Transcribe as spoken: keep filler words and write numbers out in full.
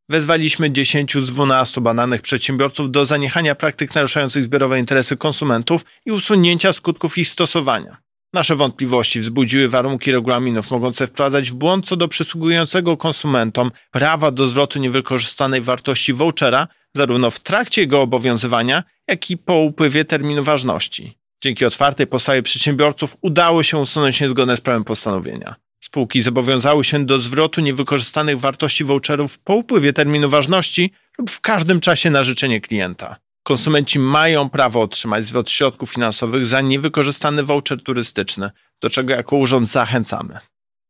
Wezwaliśmy dziesięć z dwunastu badanych przedsiębiorców do zaniechania praktyk naruszających zbiorowe interesy konsumentów i usunięcia skutków ich stosowania. Nasze wątpliwości wzbudziły warunki regulaminów mogące wprowadzać w błąd co do przysługującego konsumentom prawa do zwrotu niewykorzystanej wartości vouchera zarówno w trakcie jego obowiązywania, jak i po upływie terminu ważności. Dzięki otwartej postawie przedsiębiorców udało się usunąć niezgodne z prawem postanowienia. Spółki zobowiązały się do zwrotu niewykorzystanych wartości voucherów po upływie terminu ważności lub w każdym czasie na życzenie klienta. Konsumenci mają prawo otrzymać zwrot środków finansowych za niewykorzystany voucher turystyczny, do czego jako urząd zachęcamy.